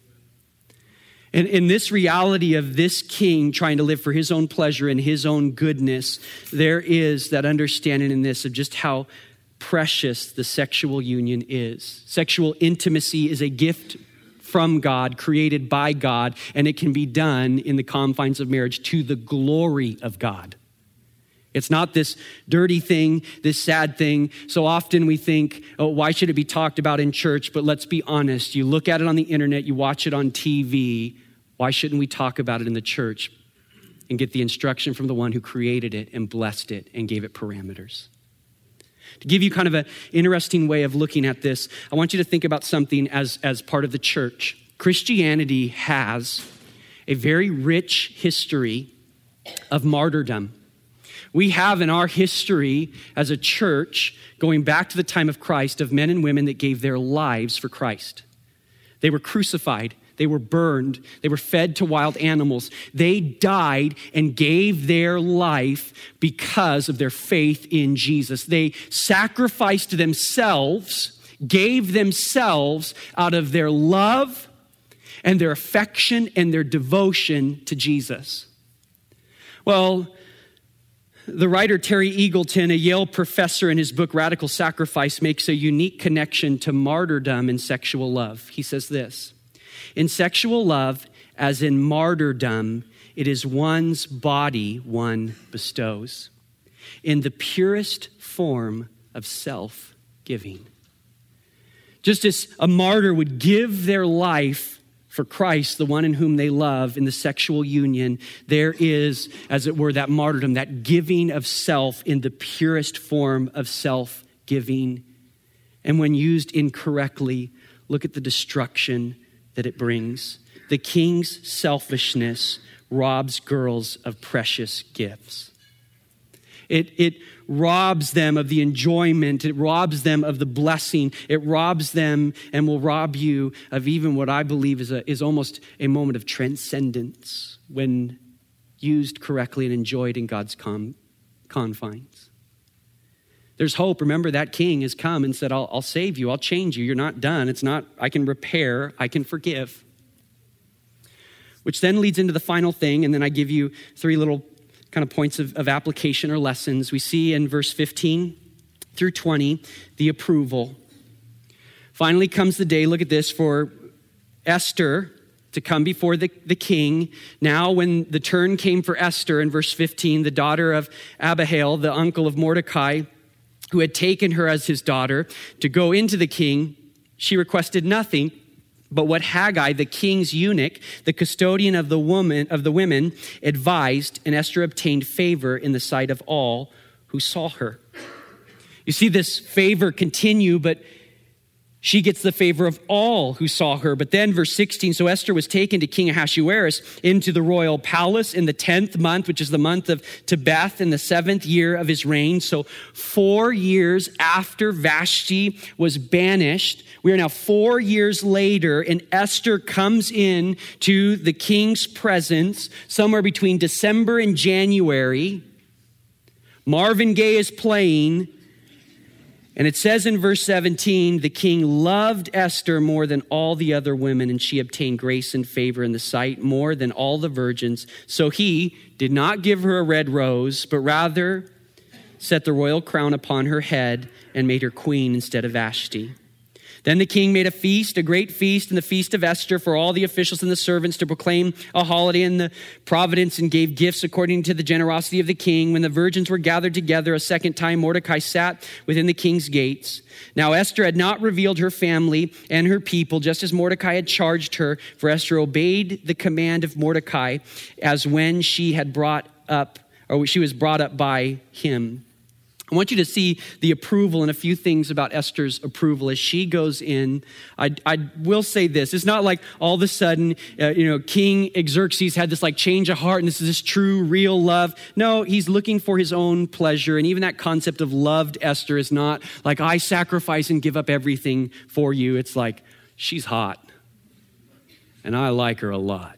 And in this reality of this king trying to live for his own pleasure and his own goodness, there is that understanding in this of just how precious the sexual union is. Sexual intimacy is a gift from God, created by God, and it can be done in the confines of marriage to the glory of God. It's not this dirty thing, this sad thing. So often we think, oh, why should it be talked about in church? But let's be honest. You look at it on the internet, you watch it on T V. Why shouldn't we talk about it in the church and get the instruction from the one who created it and blessed it and gave it parameters? To give you kind of an interesting way of looking at this, I want you to think about something as, as part of the church. Christianity has a very rich history of martyrdom. We have in our history as a church, going back to the time of Christ, of men and women that gave their lives for Christ. They were crucified. They were burned. They were fed to wild animals. They died and gave their life because of their faith in Jesus. They sacrificed themselves, gave themselves out of their love and their affection and their devotion to Jesus. Well, the writer Terry Eagleton, a Yale professor, in his book Radical Sacrifice, makes a unique connection to martyrdom and sexual love. He says this: in sexual love, as in martyrdom, it is one's body one bestows in the purest form of self-giving. Just as a martyr would give their life for Christ, the one in whom they love, in the sexual union, there is, as it were, that martyrdom, that giving of self in the purest form of self-giving. giving. And when used incorrectly, look at the destruction that it brings. The king's selfishness robs girls of precious gifts. It, it robs them of the enjoyment. It robs them of the blessing. It robs them and will rob you of even what I believe is, a, is almost a moment of transcendence when used correctly and enjoyed in God's com, confines. There's hope. Remember, that king has come and said, I'll, I'll save you. I'll change you. You're not done. It's not, I can repair. I can forgive. Which then leads into the final thing. And then I give you three little kind of points of, of application or lessons. We see in verse fifteen through twenty, the approval. Finally comes the day, look at this, for Esther to come before the, the king. Now when the turn came for Esther in verse fifteen, the daughter of Abihail, the uncle of Mordecai, who had taken her as his daughter to go into the king, she requested nothing but what Haggai, the king's eunuch, the custodian of the woman of the women, advised, and Esther obtained favor in the sight of all who saw her. You see this favor continue, but she gets the favor of all who saw her. But then verse sixteen, so Esther was taken to King Ahasuerus into the royal palace in the tenth month, which is the month of Tebeth, in the seventh year of his reign. So four years after Vashti was banished, we are now four years later, and Esther comes in to the king's presence somewhere between December and January. Marvin Gaye is playing. And it says in verse seventeen, the king loved Esther more than all the other women, and she obtained grace and favor in the sight more than all the virgins. So he did not give her a red rose, but rather set the royal crown upon her head and made her queen instead of Vashti. Then the king made a feast, a great feast, and the feast of Esther for all the officials and the servants to proclaim a holiday in the providence, and gave gifts according to the generosity of the king. When the virgins were gathered together a second time, Mordecai sat within the king's gates. Now Esther had not revealed her family and her people, just as Mordecai had charged her, for Esther obeyed the command of Mordecai as when she had brought up, or she was brought up by him. I want you to see the approval and a few things about Esther's approval as she goes in. I, I will say this. It's not like all of a sudden, uh, you know, King Xerxes had this like change of heart and this is this true, real love. No, he's looking for his own pleasure. And even that concept of loved Esther is not like I sacrifice and give up everything for you. It's like she's hot and I like her a lot.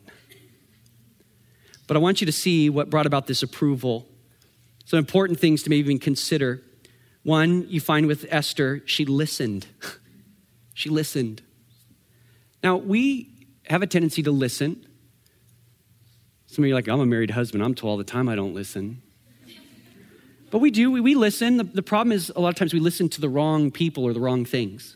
But I want you to see what brought about this approval. Some important things to maybe even consider. One, you find with Esther, she listened. She listened. Now, we have a tendency to listen. Some of you are like, I'm a married husband. I'm told all the time I don't listen. But we do. We, we listen. The, the problem is a lot of times we listen to the wrong people or the wrong things.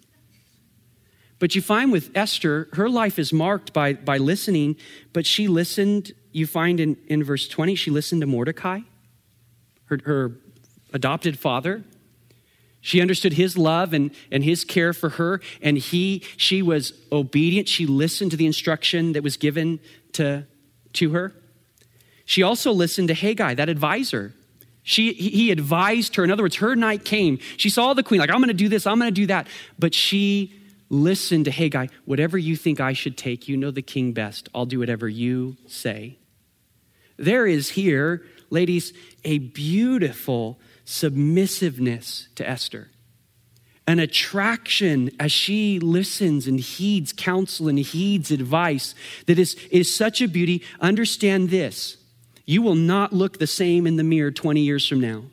But you find with Esther, her life is marked by, by listening. But she listened, you find in, in verse twenty, she listened to Mordecai. Her, her adopted father. She understood his love and, and his care for her, and he she was obedient. She listened to the instruction that was given to, to her. She also listened to Haggai, that advisor. She he advised her. In other words, her night came. She saw the queen, like, I'm going to do this, I'm going to do that. But she listened to Haggai. Whatever you think I should take, you know the king best. I'll do whatever you say. There is here, ladies, a beautiful submissiveness to Esther. An attraction as she listens and heeds counsel and heeds advice that is, is such a beauty. Understand this. You will not look the same in the mirror twenty years from now.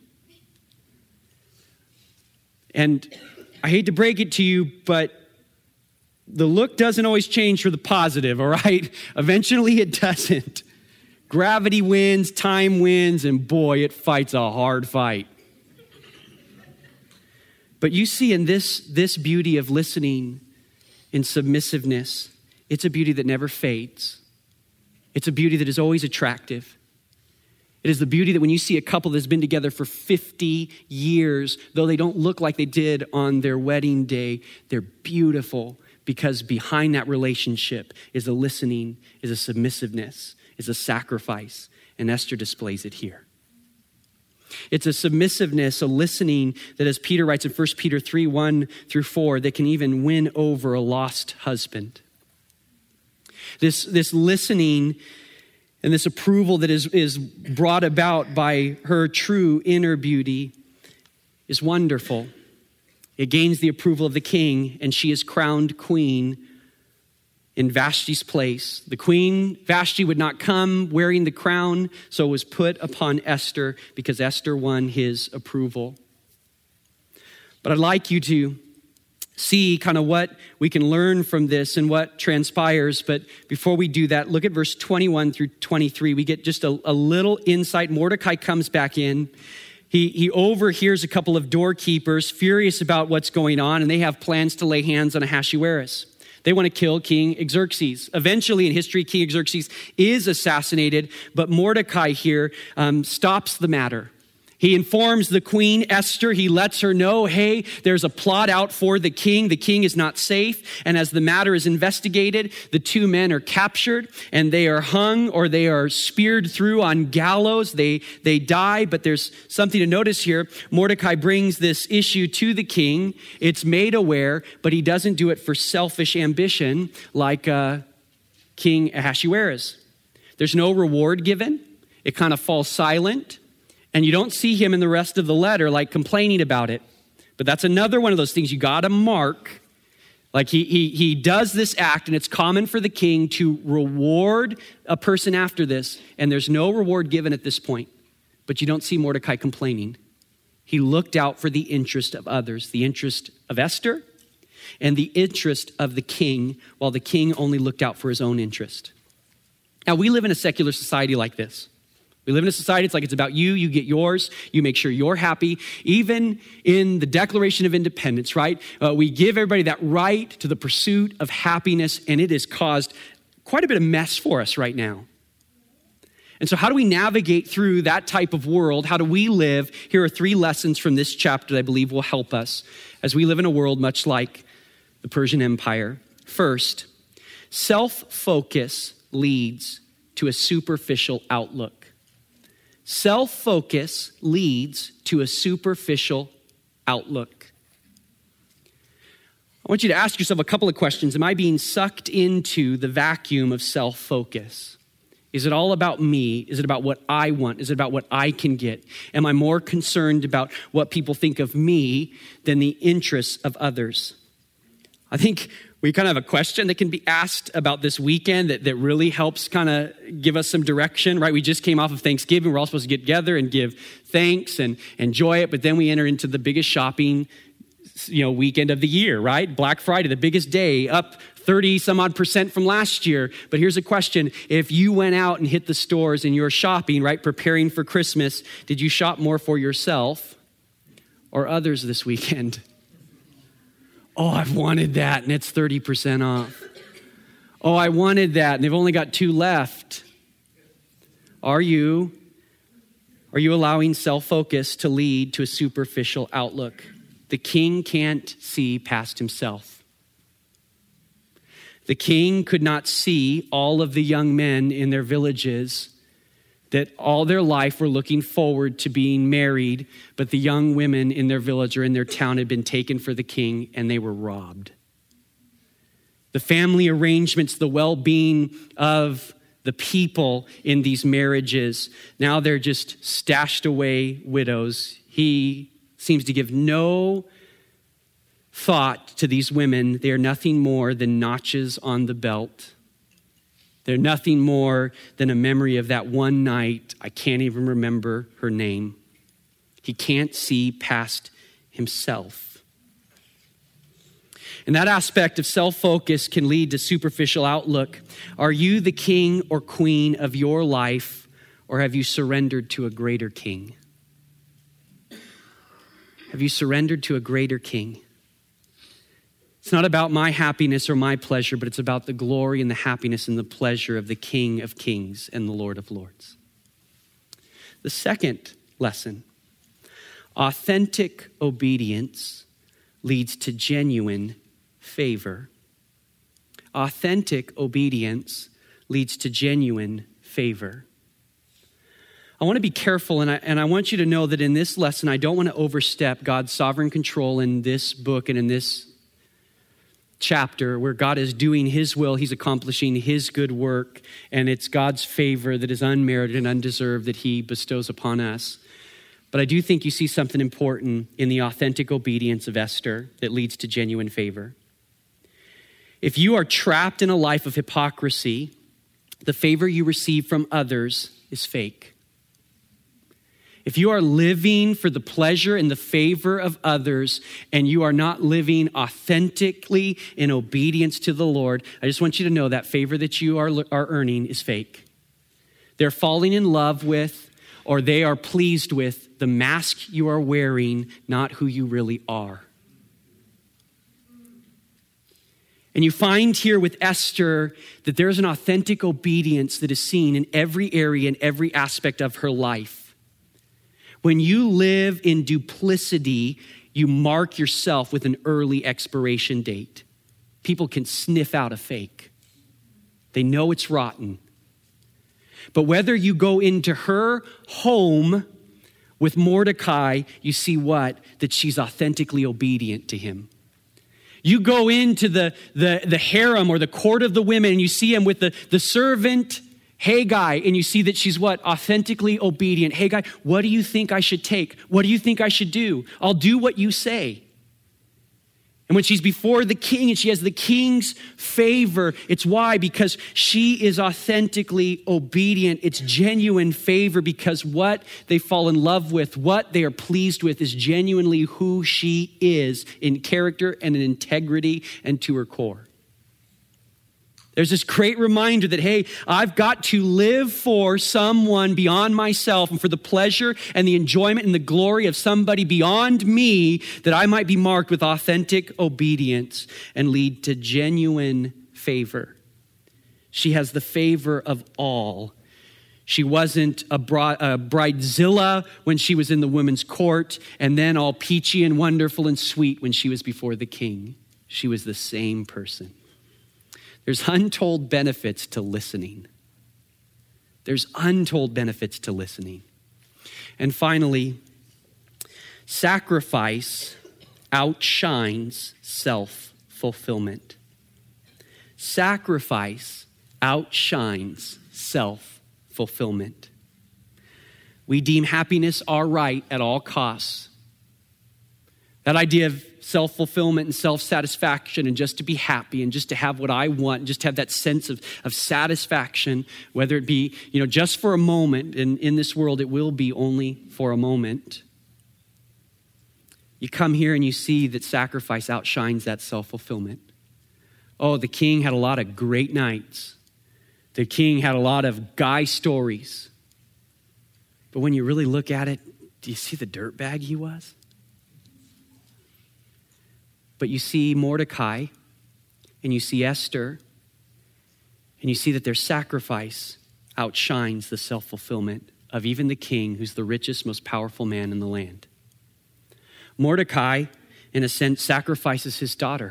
And I hate to break it to you, but the look doesn't always change for the positive, all right? Eventually it doesn't. Gravity wins, time wins, and boy, it fights a hard fight. But you see in this, this beauty of listening in submissiveness, it's a beauty that never fades. It's a beauty that is always attractive. It is the beauty that when you see a couple that's been together for fifty years, though they don't look like they did on their wedding day, they're beautiful because behind that relationship is a listening, is a submissiveness, is a sacrifice, and Esther displays it here. It's a submissiveness, a listening that, as Peter writes in First Peter three, one through four, that can even win over a lost husband. This, this listening and this approval that is, is brought about by her true inner beauty is wonderful. It gains the approval of the king, and she is crowned queen in Vashti's place. The queen, Vashti, would not come wearing the crown, so it was put upon Esther because Esther won his approval. But I'd like you to see kind of what we can learn from this and what transpires. But before we do that, look at verse twenty-one through twenty-three. We get just a, a little insight. Mordecai comes back in. He, he overhears a couple of doorkeepers furious about what's going on, and they have plans to lay hands on Ahasuerus. They want to kill King Xerxes. Eventually in history, King Xerxes is assassinated, but Mordecai here um, stops the matter. He informs the queen, Esther. He lets her know, hey, there's a plot out for the king. The king is not safe. And as the matter is investigated, the two men are captured and they are hung or they are speared through on gallows. They, they die, but there's something to notice here. Mordecai brings this issue to the king. It's made aware, but he doesn't do it for selfish ambition like uh, King Ahasuerus. There's no reward given. It kind of falls silent. And you don't see him in the rest of the letter like complaining about it. But that's another one of those things you got to mark. Like he, he, he does this act, and it's common for the king to reward a person after this. And there's no reward given at this point. But you don't see Mordecai complaining. He looked out for the interest of others, the interest of Esther and the interest of the king, while the king only looked out for his own interest. Now, we live in a secular society like this. We live in a society, it's like it's about you, you get yours, you make sure you're happy. Even in the Declaration of Independence, right? Uh, we give everybody that right to the pursuit of happiness, and it has caused quite a bit of mess for us right now. And so how do we navigate through that type of world? How do we live? Here are three lessons from this chapter that I believe will help us as we live in a world much like the Persian Empire. First, self-focus leads to a superficial outlook. Self-focus leads to a superficial outlook. I want you to ask yourself a couple of questions. Am I being sucked into the vacuum of self-focus? Is it all about me? Is it about what I want? Is it about what I can get? Am I more concerned about what people think of me than the interests of others? I think we kind of have a question that can be asked about this weekend that, that really helps kind of give us some direction, right? We just came off of Thanksgiving. We're all supposed to get together and give thanks and enjoy it. But then we enter into the biggest shopping, you know, weekend of the year, right? Black Friday, the biggest day, up thirty some odd percent from last year. But here's a question. If you went out and hit the stores and you're shopping, right, preparing for Christmas, did you shop more for yourself or others this weekend? Oh, I've wanted that, and it's thirty percent off. Oh, I wanted that, and they've only got two left. Are you, are you allowing self-focus to lead to a superficial outlook? The king can't see past himself. The king could not see all of the young men in their villages that all their life were looking forward to being married, but the young women in their village or in their town had been taken for the king and they were robbed. The family arrangements, the well-being of the people in these marriages, now they're just stashed away widows. He seems to give no thought to these women. They are nothing more than notches on the belt. They're nothing more than a memory of that one night. I can't even remember her name. He can't see past himself. And that aspect of self-focus can lead to superficial outlook. Are you the king or queen of your life, or have you surrendered to a greater king? Have you surrendered to a greater king? It's not about my happiness or my pleasure, but it's about the glory and the happiness and the pleasure of the King of Kings and the Lord of Lords. The second lesson, authentic obedience leads to genuine favor. Authentic obedience leads to genuine favor. I want to be careful, and I, and I want you to know that in this lesson, I don't want to overstep God's sovereign control in this book and in this chapter where God is doing his will, he's accomplishing his good work, and it's God's favor that is unmerited and undeserved that he bestows upon us. But I do think you see something important in the authentic obedience of Esther that leads to genuine favor. If you are trapped in a life of hypocrisy, the favor you receive from others is fake. If you are living for the pleasure and the favor of others and you are not living authentically in obedience to the Lord, I just want you to know that favor that you are, are earning is fake. They're falling in love with, or they are pleased with the mask you are wearing, not who you really are. And you find here with Esther that there's an authentic obedience that is seen in every area and every aspect of her life. When you live in duplicity, you mark yourself with an early expiration date. People can sniff out a fake. They know it's rotten. But whether you go into her home with Mordecai, you see what? That she's authentically obedient to him. You go into the, the, the harem or the court of the women and you see him with the, the servant Haggai, and you see that she's what? Authentically obedient. Haggai, what do you think I should take? What do you think I should do? I'll do what you say. And when she's before the king and she has the king's favor, it's why? Because she is authentically obedient. It's genuine favor because what they fall in love with, what they are pleased with is genuinely who she is in character and in integrity and to her core. There's this great reminder that, hey, I've got to live for someone beyond myself and for the pleasure and the enjoyment and the glory of somebody beyond me that I might be marked with authentic obedience and lead to genuine favor. She has the favor of all. She wasn't a, bri- a bridezilla when she was in the women's court and then all peachy and wonderful and sweet when she was before the king. She was the same person. There's untold benefits to listening. There's untold benefits to listening. And finally, sacrifice outshines self-fulfillment. Sacrifice outshines self-fulfillment. We deem happiness our right at all costs. That idea of self-fulfillment and self-satisfaction and just to be happy and just to have what I want and just have that sense of, of satisfaction, whether it be, you know, just for a moment, and in this world it will be only for a moment. You come here and you see that sacrifice outshines that self-fulfillment. Oh, the king had a lot of great nights. The king had a lot of guy stories. But when you really look at it, do you see the dirtbag he was? But you see Mordecai and you see Esther and you see that their sacrifice outshines the self-fulfillment of even the king who's the richest, most powerful man in the land. Mordecai, in a sense, sacrifices his daughter.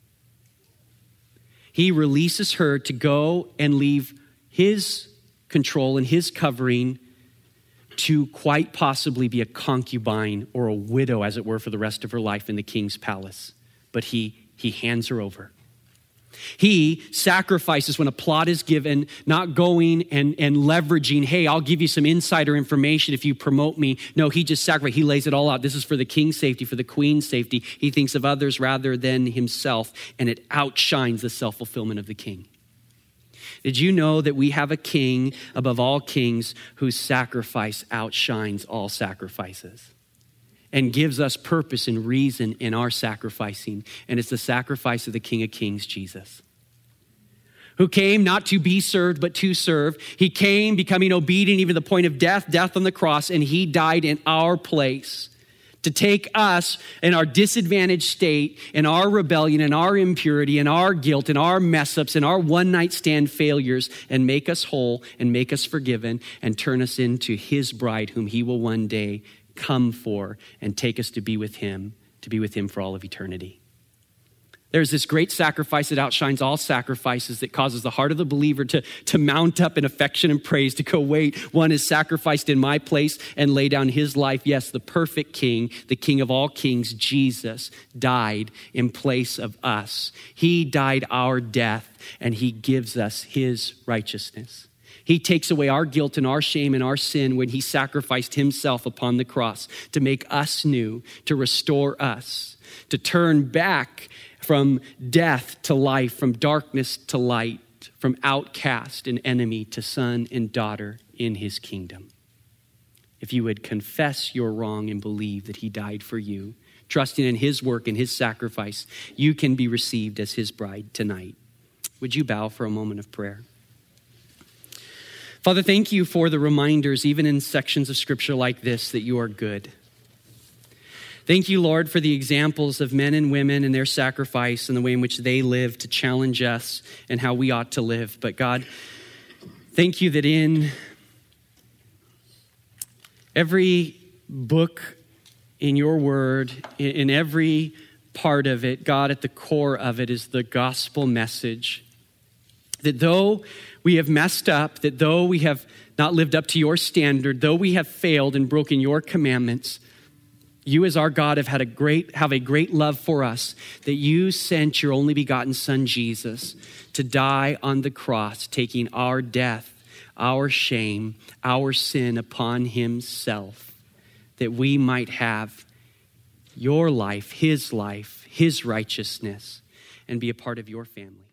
He releases her to go and leave his control and his covering to quite possibly be a concubine or a widow, as it were, for the rest of her life in the king's palace. But he, he hands her over. He sacrifices when a plot is given, not going and, and leveraging, hey, I'll give you some insider information if you promote me. No, he just sacrifices. He lays it all out. This is for the king's safety, for the queen's safety. He thinks of others rather than himself, and it outshines the self-fulfillment of the king. Did you know that we have a king above all kings whose sacrifice outshines all sacrifices and gives us purpose and reason in our sacrificing? And it's the sacrifice of the King of Kings, Jesus, who came not to be served, but to serve. He came becoming obedient even to the point of death, death on the cross, and he died in our place to take us in our disadvantaged state, in our rebellion, in our impurity, in our guilt, in our mess-ups, in our one-night stand failures, and make us whole and make us forgiven and turn us into his bride, whom he will one day come for and take us to be with him, to be with him for all of eternity. There's this great sacrifice that outshines all sacrifices, that causes the heart of the believer to, to mount up in affection and praise, to go, wait, one is sacrificed in my place and lay down his life. Yes, the perfect king, the king of all kings, Jesus, died in place of us. He died our death, and he gives us his righteousness. He takes away our guilt and our shame and our sin when he sacrificed himself upon the cross to make us new, to restore us, to turn back from death to life, from darkness to light, from outcast and enemy to son and daughter in his kingdom. If you would confess your wrong and believe that he died for you, trusting in his work and his sacrifice, you can be received as his bride tonight. Would you bow for a moment of prayer? Father, thank you for the reminders, even in sections of scripture like this, that you are good. Thank you, Lord, for the examples of men and women and their sacrifice and the way in which they live to challenge us and how we ought to live. But God, thank you that in every book in your word, in every part of it, God, at the core of it is the gospel message. That though we have messed up, that though we have not lived up to your standard, though we have failed and broken your commandments, you as our God have had a great, have a great love for us, that you sent your only begotten son, Jesus, to die on the cross, taking our death, our shame, our sin upon himself, that we might have your life, his life, his righteousness, and be a part of your family.